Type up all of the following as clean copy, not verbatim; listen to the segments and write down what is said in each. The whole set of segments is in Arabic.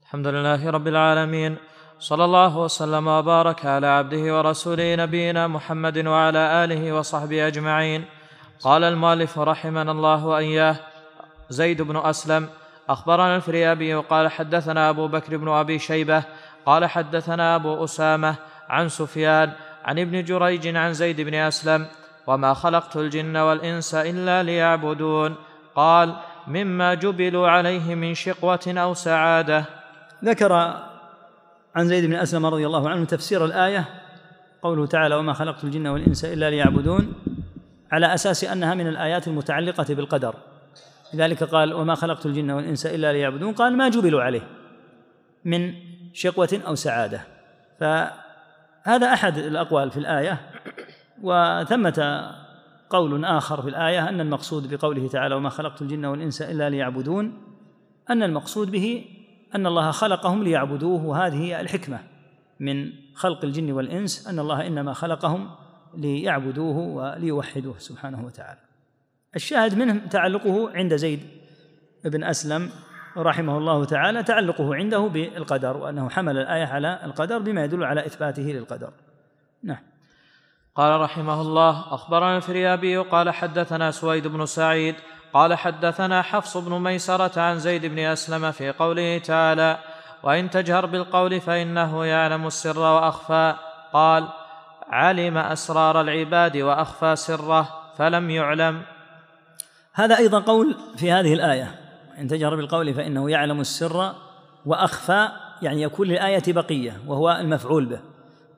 الحمد لله رب العالمين، صلى الله وسلم وبارك على عبده ورسوله نبينا محمد وعلى آله وصحبه أجمعين. قال المؤلف رحمنا الله وإياه: زيد بن أسلم أخبرنا الفريابي قال حدثنا أبو بكر بن أبي شيبة قال حدثنا أبو أسامة عن سفيان عن ابن جريج عن زيد بن أسلم: وما خلقت الجن والإنس إلا ليعبدون. قال: مما جبلوا عليه من شقوة أو سعادة. ذكر عن زيد بن أسلم رضي الله عنه تفسير الآية، قوله تعالى: وما خلقت الجن والإنس إلا ليعبدون، على أساس أنها من الآيات المتعلقة بالقدر، لذلك قال: وما خلقت الجن والإنس إلا ليعبدون، قال: ما جبلوا عليه من شقوة أو سعادة. فهذا أحد الأقوال في الآية. وثمة قول آخر في الآية أن المقصود بقوله تعالى: وما خلقت الجن والإنس إلا ليعبدون، أن المقصود به أن الله خلقهم ليعبدوه، وهذه هي الحكمة من خلق الجن والإنس، أن الله إنما خلقهم ليعبدوه وليوحدوه سبحانه وتعالى. الشاهد منه تعلقه عند زيد بن أسلم رحمه الله تعالى، تعلقه عنده بالقدر، وأنه حمل الآية على القدر بما يدل على إثباته للقدر. نعم. قال رحمه الله: أخبرنا الفريابي قال حدثنا سويد بن سعيد قال حدثنا حفص بن ميسرة عن زيد بن أسلم في قوله تعالى: وإن تجهر بالقول فإنه يعلم السر وأخفى. قال: علم أسرار العباد وأخفى سره فلم يعلم. هذا أيضا قول في هذه الآية: إن تجهر بالقول فإنه يعلم السر وأخفى، يعني يكون للآية بقية، وهو المفعول به،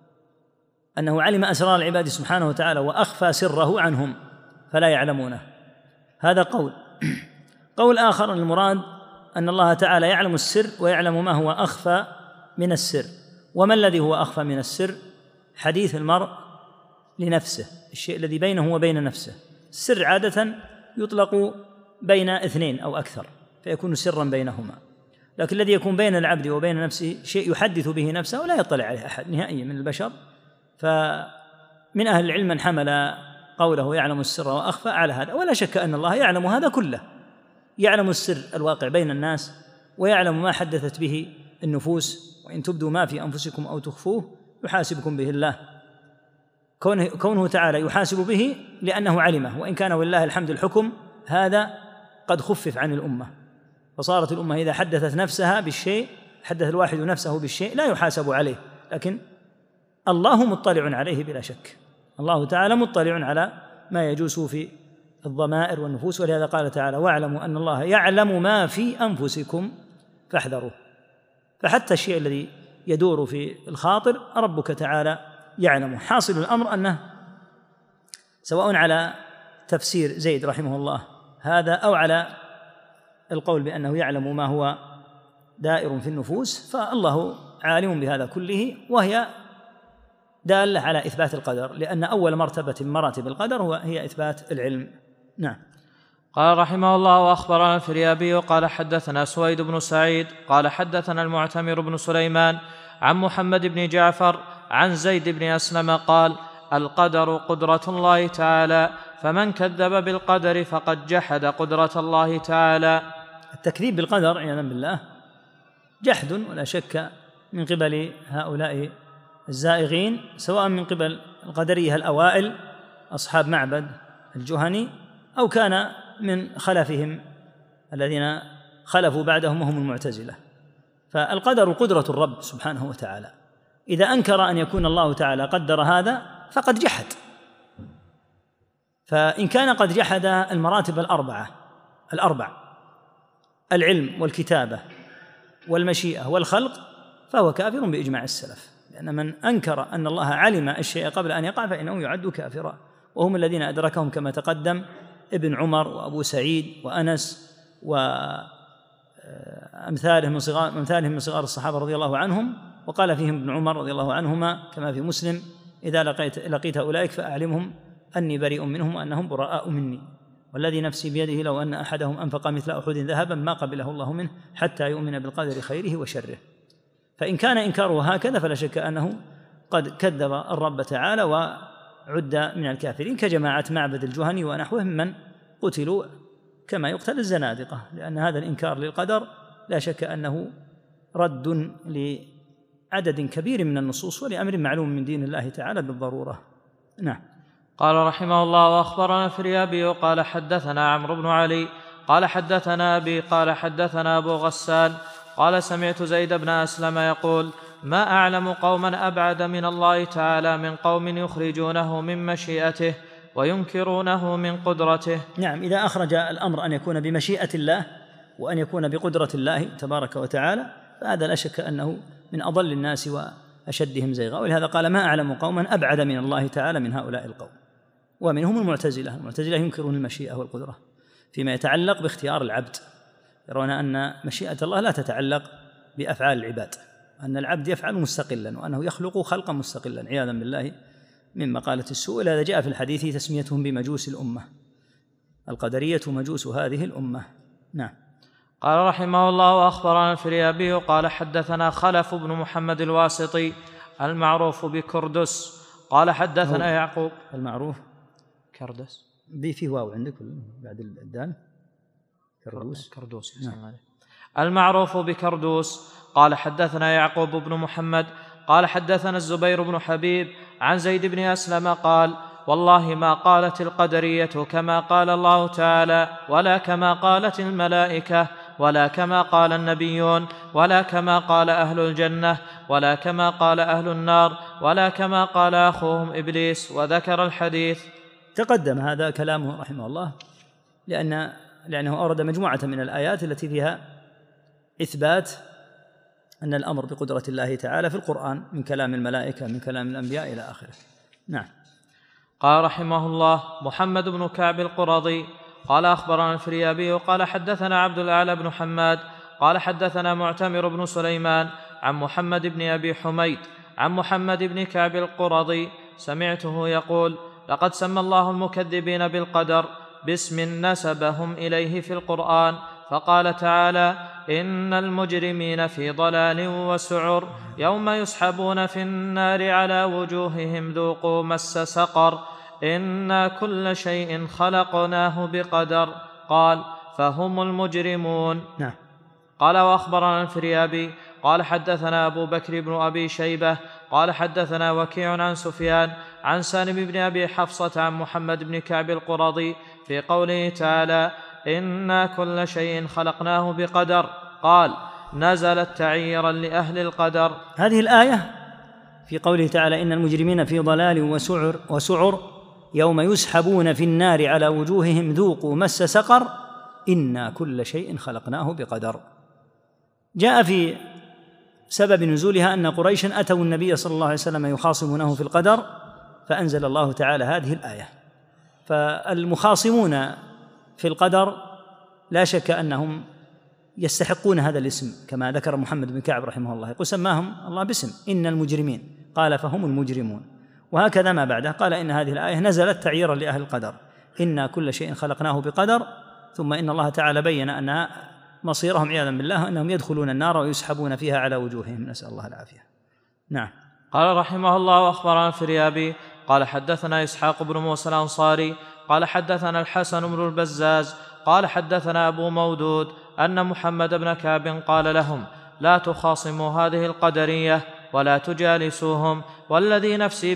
أنه علم أسرار العباد سبحانه وتعالى وأخفى سره عنهم فلا يعلمونه. هذا قول. قول آخر: المراد أن الله تعالى يعلم السر ويعلم ما هو أخفى من السر. وما الذي هو أخفى من السر؟ حديث المرء لنفسه، الشيء الذي بينه وبين نفسه. السر عادة يطلق بين اثنين أو أكثر فيكون سرا بينهما، لكن الذي يكون بين العبد وبين نفسه شيء يحدث به نفسه ولا يطلع عليه أحد نهائيا من البشر. فمن أهل العلم من حمل قوله يعلم السر وأخفى على هذا، ولا شك أن الله يعلم هذا كله، يعلم السر الواقع بين الناس، ويعلم ما حدثت به النفوس، وإن تبدوا ما في أنفسكم أو تخفوه يحاسبكم به الله. كونه تعالى يحاسب به لأنه علمه، وإن كان ولله الحمد الحكم هذا قد خفف عن الأمة، فصارت الأمة إذا حدثت نفسها بالشيء، حدث الواحد نفسه بالشيء لا يحاسب عليه، لكن الله مطلع عليه بلا شك. الله تعالى مطلع على ما يجوز في الضمائر والنفوس، ولهذا قال تعالى: واعلموا أن الله يعلم ما في أنفسكم فاحذروه. فحتى الشيء الذي يدور في الخاطر ربك تعالى يعلمه. حاصل الأمر أنه سواء على تفسير زيد رحمه الله هذا أو على القول بأنه يعلم ما هو دائر في النفوس، فالله عالم بهذا كله، وهي دالة على إثبات القدر، لأن أول مرتبة من مراتب القدر هي إثبات العلم. نعم. قال رحمه الله: وأخبرنا الفريابي قال حدثنا سويد بن سعيد قال حدثنا المعتمر بن سليمان عن محمد بن جعفر عن زيد بن أسلم قال: القدر قدرة الله تعالى، فمن كذب بالقدر فقد جحد قدرة الله تعالى. التكذيب بالقدر عياذا بالله جحد ولا شك من قبل هؤلاء الزائغين، سواء من قبل القدرية الأوائل أصحاب معبد الجهني، أو كان من خلفهم الذين خلفوا بعدهم وهم المعتزلة. فالقدر قدرة الرب سبحانه وتعالى، إذا أنكر أن يكون الله تعالى قدر هذا فقد جحد. فإن كان قد جحد المراتب الأربع العلم والكتابة والمشيئة والخلق فهو كافر بإجماع السلف، لأن من أنكر أن الله علم الشيء قبل أن يقع فإنه يعد كافرا، وهم الذين أدركهم كما تقدم ابن عمر وأبو سعيد وأنس وأمثالهم من صغار الصحابة رضي الله عنهم. وقال فيهم ابن عمر رضي الله عنهما كما في مسلم: إذا لقيت أولئك فأعلمهم أني بريء منهم وأنهم براء مني، والذي نفسي بيده لو أن أحدهم أنفق مثل أحد ذهبا ما قبله الله منه حتى يؤمن بالقدر خيره وشره. فإن كان إنكاره هكذا فلا شك أنه قد كذب الرب تعالى وعد من الكافرين، كجماعة معبد الجهني ونحوهم من قتلوا كما يقتل الزنادقة، لأن هذا الإنكار للقدر لا شك أنه رد لعدد كبير من النصوص ولأمر معلوم من دين الله تعالى بالضرورة. نعم. قال رحمه الله: وأخبرنا الفريابي قال حدثنا عمرو بن علي قال حدثنا أبي قال حدثنا أبو غسان قال سمعت زيد بن أسلم يقول: ما أعلم قوما أبعد من الله تعالى من قوم يخرجونه من مشيئته وينكرونه من قدرته. نعم، إذا أخرج الأمر أن يكون بمشيئة الله وأن يكون بقدرة الله تبارك وتعالى فهذا لا شك أنه من أضل الناس وأشدهم زيغا، ولهذا قال: ما أعلم قوما أبعد من الله تعالى من هؤلاء القوم. ومنهم المعتزلة ينكرون المشيئة والقدرة فيما يتعلق باختيار العبد، يرون أن مشيئة الله لا تتعلق بأفعال العباد، أن العبد يفعل مستقلا وأنه يخلق خلقا مستقلا عياذا بالله من مقالة السوء. لهذا جاء في الحديث تسميتهم بمجوس الأمة، القدرية مجوس هذه الأمة. نعم. قال رحمه الله: وأخبرنا الفريابي قال حدثنا خلف بن محمد الواسطي المعروف بكردس قال حدثنا يعقوب. المعروف كردس فيه واو عندك بعد الدال؟ كردوس. نعم. المعروف بكردوس قال حدثنا يعقوب بن محمد قال حدثنا الزبير بن حبيب عن زيد بن أسلم قال: والله ما قالت القدرية كما قال الله تعالى، ولا كما قالت الملائكة، ولا كما قال النبيون، ولا كما قال أهل الجنة، ولا كما قال أهل النار، ولا كما قال أخوهم إبليس، وذكر الحديث. تقدم هذا كلامه رحمه الله لأنه أورد مجموعة من الآيات التي فيها إثبات أن الأمر بقدرة الله تعالى في القرآن من كلام الملائكة من كلام الأنبياء إلى آخره. نعم. قال رحمه الله: محمد بن كعب القرظي قال أخبرنا الفريابي قال حدثنا عبد الأعلى بن حماد قال حدثنا معتمر بن سليمان عن محمد بن أبي حميد عن محمد بن كعب القرظي سمعته يقول: لقد سمى الله المكذبين بالقدر باسم نسبهم إليه في القرآن، فقال تعالى: إن المجرمين في ضلال وسعر يوم يسحبون في النار على وجوههم ذوقوا مس سقر إنا كل شيء خلقناه بقدر. قال: فهم المجرمون. نعم. قال: وأخبرنا الفريابي قال حدثنا أبو بكر بن أبي شيبة قال حدثنا وكيع عن سفيان عن سالم بن أبي حفصة عن محمد بن كعب القرظي في قوله تعالى: إنا كل شيء خلقناه بقدر. قال: نزلت تعييرا لأهل القدر. هذه الآية في قوله تعالى: إن المجرمين في ضلال وسعر يوم يسحبون في النار على وجوههم ذوقوا مس سقر إنا كل شيء خلقناه بقدر. جاء في سبب نزولها أن قريشا أتوا النبي صلى الله عليه وسلم يخاصمونه في القدر فأنزل الله تعالى هذه الآية. فالمخاصمون في القدر لا شك أنهم يستحقون هذا الاسم كما ذكر محمد بن كعب رحمه الله، يقول سماهم الله باسم إن المجرمين، قال: فهم المجرمون. وهكذا ما بعده قال: إن هذه الآية نزلت تعييرا لأهل القدر، إنا كل شيء خلقناه بقدر. ثم إن الله تعالى بين أن مصيرهم عياذا بالله أنهم يدخلون النار ويسحبون فيها على وجوههم، نسأل الله العافية. نعم. قال رحمه الله: وأخبرنا الفريابي قال حدثنا إسحاق بن موسى الأنصاري قال حدثنا الحسن بن البزاز قال حدثنا أبو مودود أن محمد بن كعب قال لهم: لا تخاصموا هذه القدرية ولا تجالسوهم، والذي نفسي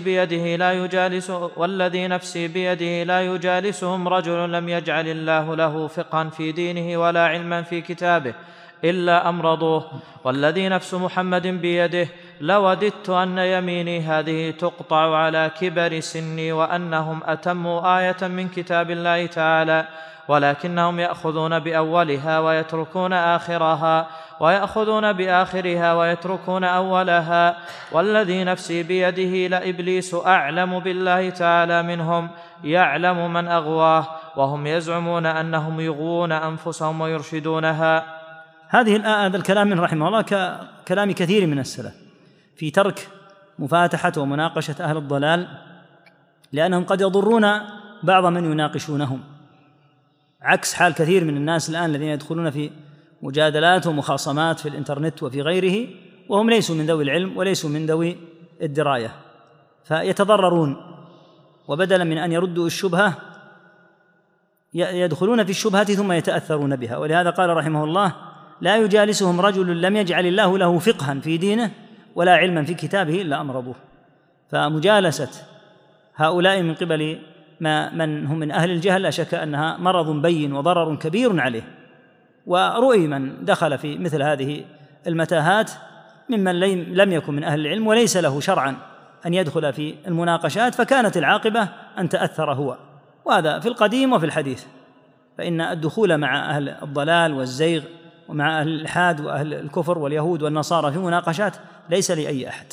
بيده لا يجالسهم رجل لم يجعل الله له فقها في دينه ولا علما في كتابه إلا أمرضوه، والذي نفس محمد بيده لوددت أن يميني هذه تقطع على كبر سني وأنهم أتموا آية من كتاب الله تعالى، ولكنهم يأخذون بأولها ويتركون آخرها، ويأخذون بآخرها ويتركون أولها، والذي نفسي بيده لإبليس أعلم بالله تعالى منهم، يعلم من أغواه، وهم يزعمون أنهم يغوون أنفسهم ويرشدونها. هذا الكلام من رحمه الله ككلام كثير من السلف في ترك مفاتحة ومناقشة أهل الضلال، لأنهم قد يضرون بعض من يناقشونهم، عكس حال كثير من الناس الآن الذين يدخلون في مجادلات ومخاصمات في الإنترنت وفي غيره وهم ليسوا من ذوي العلم وليسوا من ذوي الدراية، فيتضررون، وبدلا من أن يردوا الشبهة يدخلون في الشبهة ثم يتأثرون بها. ولهذا قال رحمه الله: لا يجالسهم رجل لم يجعل الله له فقها في دينه ولا علما في كتابه إلا أمرضوه. فمجالسة هؤلاء من قبل من هم من أهل الجهل لا شك أنها مرض بين وضرر كبير عليه. ورؤي من دخل في مثل هذه المتاهات ممن لم يكن من أهل العلم وليس له شرعا أن يدخل في المناقشات، فكانت العاقبة أن تأثر هو. وهذا في القديم وفي الحديث، فإن الدخول مع أهل الضلال والزيغ ومع أهل الإلحاد وأهل الكفر واليهود والنصارى في مناقشات ليس لأي أحد،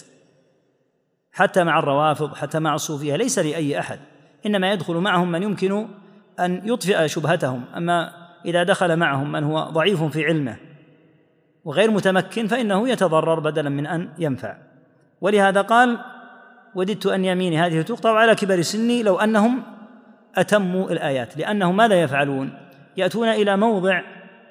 حتى مع الروافض حتى مع الصوفية ليس لأي أحد، إنما يدخل معهم من يمكن أن يطفئ شبهتهم. أما إذا دخل معهم من هو ضعيف في علمه وغير متمكن فإنه يتضرر بدلا من أن ينفع. ولهذا قال: وددت أن يميني هذه تقطع على كبر سني لو أنهم أتموا الآيات. لأنهم ماذا يفعلون؟ يأتون إلى موضع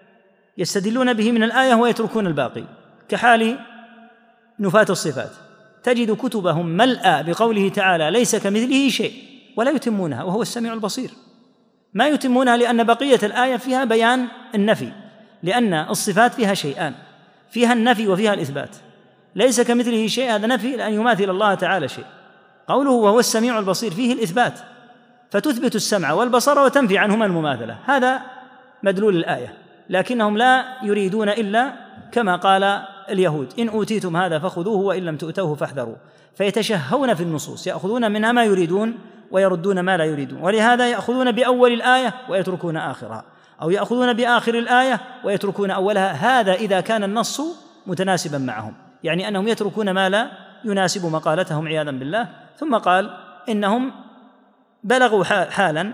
يستدلون به من الآية ويتركون الباقي، كحال نفاة الصفات، تجد كتبهم ملأى بقوله تعالى: ليس كمثله شيء، ولا يتمونها وهو السميع البصير. ما يتمونها لأن بقية الآية فيها بيان النفي، لأن الصفات فيها شيئان، فيها النفي وفيها الإثبات. ليس كمثله شيء هذا نفي لأن يماثل الله تعالى شيء، قوله وهو السميع البصير فيه الإثبات، فتثبت السمع والبصر وتنفي عنهما المماثلة، هذا مدلول الآية. لكنهم لا يريدون إلا كما قال اليهود: إن أوتيتم هذا فخذوه وإن لم تؤتوه فاحذروا. فيتشهون في النصوص، يأخذون منها ما يريدون ويردون ما لا يريدون. ولهذا يأخذون بأول الآية ويتركون آخرها، أو يأخذون بآخر الآية ويتركون أولها، هذا إذا كان النص متناسبا معهم، يعني أنهم يتركون ما لا يناسب مقالتهم عياذا بالله. ثم قال: إنهم بلغوا حالا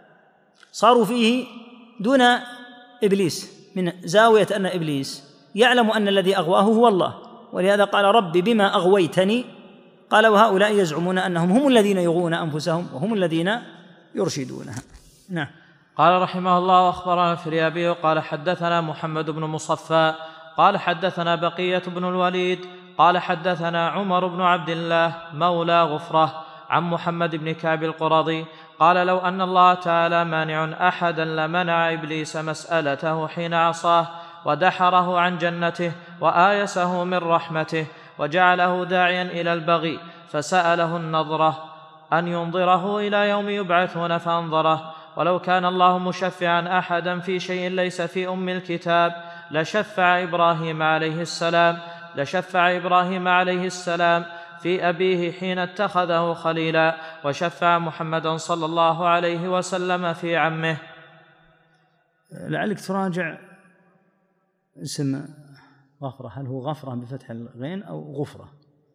صاروا فيه دون إبليس، من زاوية أن إبليس يعلم أن الذي أغواه هو الله، ولهذا قال: رب بما أغويتني. قال: وهؤلاء يزعمون أنهم هم الذين يغوون أنفسهم وهم الذين يرشدونها. نعم. قال رحمه الله: أخبرنا الفريابي قال حدثنا محمد بن مصفى قال حدثنا بقية بن الوليد قال حدثنا عمر بن عبد الله مولى غفرة عن محمد بن كعب القرظي قال: لو أن الله تعالى مانع أحدا لمنع إبليس مسألته حين عصاه ودحره عن جنته وآيسه من رحمته وجعله داعيا إلى البغي، فسأله النظرة أن ينظره إلى يوم يبعثون فأنظره. ولو كان الله مشفعا أحدا في شيء ليس في أم الكتاب لشفع إبراهيم عليه السلام في أبيه حين اتخذه خليلا، وشفع محمدا صلى الله عليه وسلم في عمه. لعلك تراجع اسم غفرة، هل هو غفرة بفتح الغين أو غفرة؟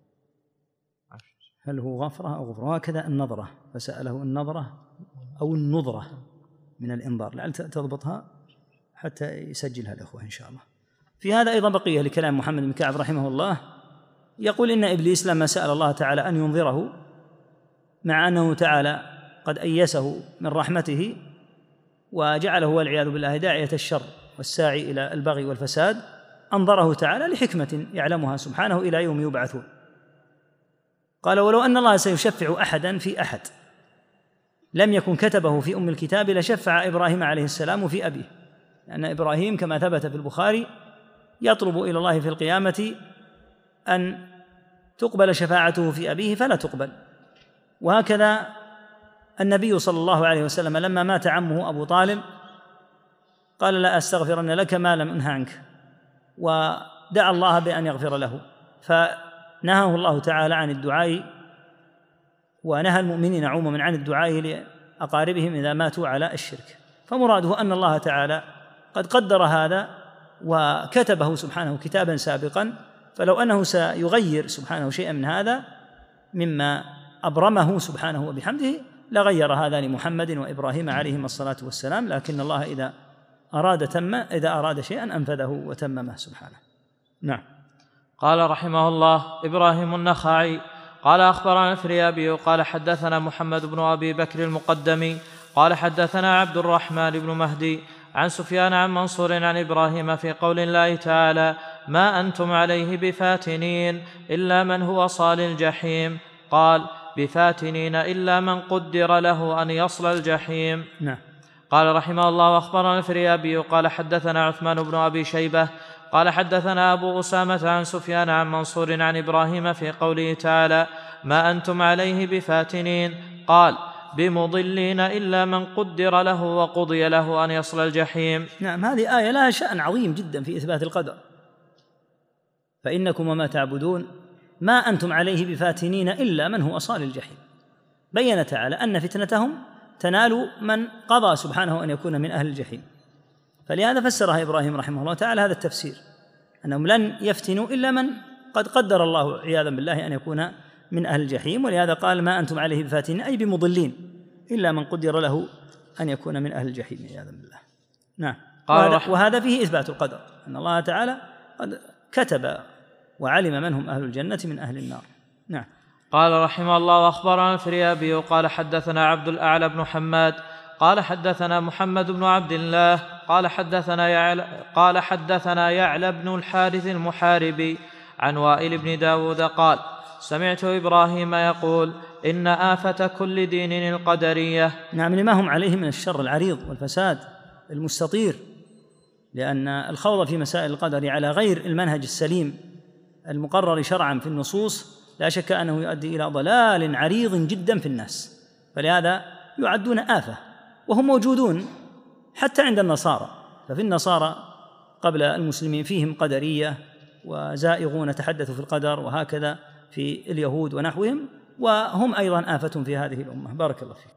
هل هو غفرة أو غفرة؟ وهكذا النظرة، فسأله النظرة أو النظرة من الإنظار، لعل تضبطها حتى يسجلها الأخوة إن شاء الله. في هذا أيضا بقية لكلام محمد بن كعب رحمه الله، يقول: إن إبليس لما سأل الله تعالى أن ينظره مع أنه تعالى قد أيسه من رحمته وجعله والعياذ بالله داعية الشر والساعي إلى البغي والفساد، أنظره تعالى لحكمة يعلمها سبحانه إلى يوم يبعثون. قال: ولو أن الله سيشفع أحدا في أحد لم يكن كتبه في أم الكتاب لشفع إبراهيم عليه السلام في أبيه، لأن إبراهيم كما ثبت في البخاري يطلب إلى الله في القيامة أن تقبل شفاعته في أبيه فلا تقبل. وهكذا النبي صلى الله عليه وسلم لما مات عمه أبو طالب قال: لا أستغفرن لك ما لم أنه عنك، ودعا الله بأن يغفر له، فنهاه الله تعالى عن الدعاء، ونهى المؤمنين عموما عن الدعاء لأقاربهم إذا ماتوا على الشرك. فمراده أن الله تعالى قد قدر هذا وكتبه سبحانه كتابا سابقا، فلو أنه سيغير سبحانه شيئا من هذا مما أبرمه سبحانه وبحمده لغير هذا لمحمد وإبراهيم عليهما الصلاة والسلام، لكن الله إذا أراد شيئا أنفذه وتممه سبحانه. نعم. قال رحمه الله: إبراهيم النخعي قال أخبرنا الفريابي قال حدثنا محمد بن أبي بكر المقدمي قال حدثنا عبد الرحمن بن مهدي عن سفيان عن منصور عن إبراهيم في قول الله تعالى: ما أنتم عليه بفاتنين إلا من هو صال الجحيم، قال: بفاتنين إلا من قدر له أن يصل الجحيم. نعم. قال رحمه الله: أخبرنا الفريابي قال حدثنا عثمان بن أبي شيبة قال حدثنا أبو أسامة عن سفيان عن منصور عن إبراهيم في قوله تعالى: ما أنتم عليه بفاتنين، قال: بمضلين إلا من قدر له وقضي له أن يصل الجحيم. نعم، هذه آية لها شأن عظيم جدا في إثبات القدر. فإنكم وما تعبدون ما أنتم عليه بفاتنين إلا من هو صال الجحيم. بين تعالى أن فتنتهم تنال من قضى سبحانه أن يكون من أهل الجحيم، فلهذا فسرها إبراهيم رحمه الله تعالى هذا التفسير، أنهم لن يفتنوا إلا من قد قدر الله عياذا بالله أن يكون من أهل الجحيم. ولهذا قال: ما أنتم عليه بفاتنين، أي بمضلين، إلا من قدر له أن يكون من أهل الجحيم عياذا بالله. نعم. وهذا فيه إثبات القدر، أن الله تعالى قد كتب وعلم من هم أهل الجنة من أهل النار. نعم. قال رحمه الله: أخبرنا الفريابي قال حدثنا عبد الأعلى بن حماد قال حدثنا محمد بن عبد الله قال حدثنا يعلى بن الحارث المحاربي عن وائل بن داود قال: سمعت إبراهيم يقول: إن آفة كل دين القدرية. نعم، لما هم عليه من الشر العريض والفساد المستطير، لأن الخوض في مسائل القدر على غير المنهج السليم المقرر شرعا في النصوص لا شك أنه يؤدي إلى ضلال عريض جدا في الناس، فلهذا يعدون آفة، وهم موجودون حتى عند النصارى. ففي النصارى قبل المسلمين فيهم قدرية وزائغون تحدثوا في القدر، وهكذا في اليهود ونحوهم، وهم أيضا آفة في هذه الأمة. بارك الله فيك.